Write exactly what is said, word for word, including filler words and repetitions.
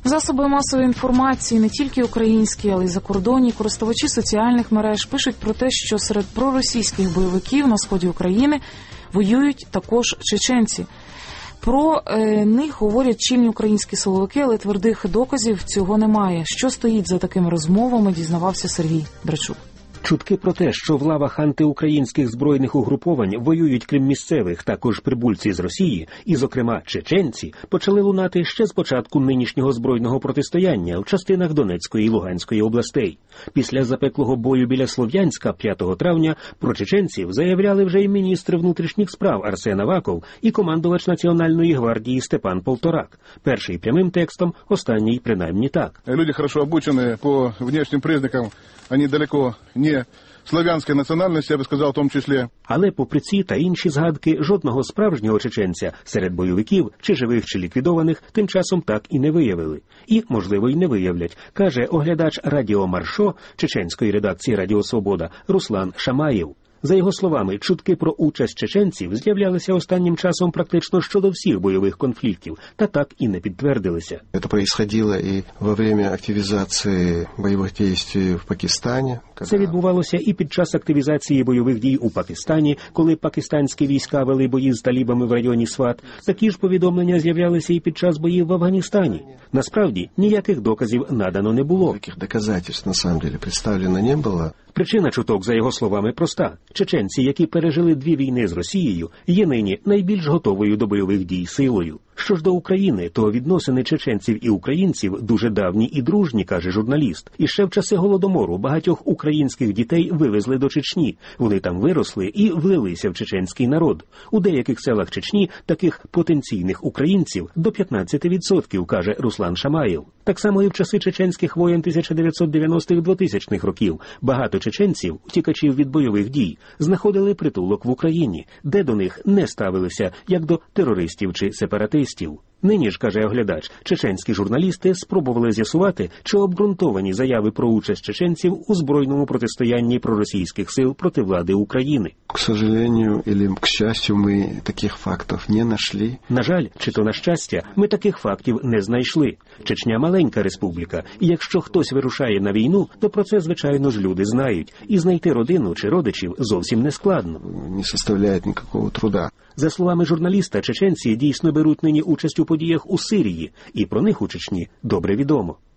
Засоби масової інформації, не тільки українські, але й закордонні, користувачі соціальних мереж пишуть про те, що серед проросійських бойовиків на сході України воюють також чеченці. Про е, них говорять чільні українські силовики, але твердих доказів цього немає. Що стоїть за такими розмовами, дізнавався Сергій Драчук. Чутки про те, що в лавах антиукраїнських збройних угруповань воюють, крім місцевих, також прибульці з Росії, і, зокрема, чеченці, почали лунати ще з початку нинішнього збройного протистояння в частинах Донецької і Луганської областей. Після запеклого бою біля Слов'янська п'ятого травня про чеченців заявляли вже й міністр внутрішніх справ Арсен Аваков і командувач Національної гвардії Степан Полторак. Перший прямим текстом, останній принаймні так. Люди хорошо обучені по внешнім признакам, вони далеко не славянської національності, я би сказав, в тому числі. Але попри ці та інші згадки, жодного справжнього чеченця серед бойовиків, чи живих, чи ліквідованих, тим часом так і не виявили. І, можливо, й не виявлять, каже оглядач Радіо Маршо чеченської редакції Радіо Свобода Руслан Шамаєв. За його словами, чутки про участь чеченців з'являлися останнім часом практично щодо всіх бойових конфліктів, та так і не підтвердилися. Це происходило і во время активізації бойових дій в Пакистані. Це відбувалося і під час активізації бойових дій у Пакистані, коли пакистанські війська вели бої з талібами в районі Сват. Такі ж повідомлення з'являлися і під час боїв в Афганістані. Насправді, ніяких доказів надано не було. Таких доказательств, на самом деле, представлено не було. Причина чуток, за його словами, проста. Чеченці, які пережили дві війни з Росією, є нині найбільш готовою до бойових дій силою. Що ж до України, то відносини чеченців і українців дуже давні і дружні, каже журналіст. І ще в часи Голодомору багатьох українських дітей вивезли до Чечні. Вони там виросли і влилися в чеченський народ. У деяких селах Чечні таких потенційних українців до п'ятнадцять відсотків, каже Руслан Шамаєв. Так само і в часи чеченських воєн тисяча дев'ятсот дев'яностих-двохтисячних років багато чеченців, утікачів від бойових дій, знаходили притулок в Україні, де до них не ставилися, як до терористів чи сепаратистів. Нині ж, каже оглядач, чеченські журналісти спробували з'ясувати, чи обґрунтовані заяви про участь чеченців у збройному протистоянні проросійських сил проти влади України. К сожалению, или к счастью, ми таких фактів не знайшли. На жаль, чи то на щастя, ми таких фактів не знайшли. Чечня – маленька республіка, і якщо хтось вирушає на війну, то про це, звичайно ж, люди знають. І знайти родину чи родичів зовсім не складно. Не составляє ніякого труда. За словами журналіста, чеченці дійсно беруть нині участь у подіях у Сирії, і про них у Чечні добре відомо.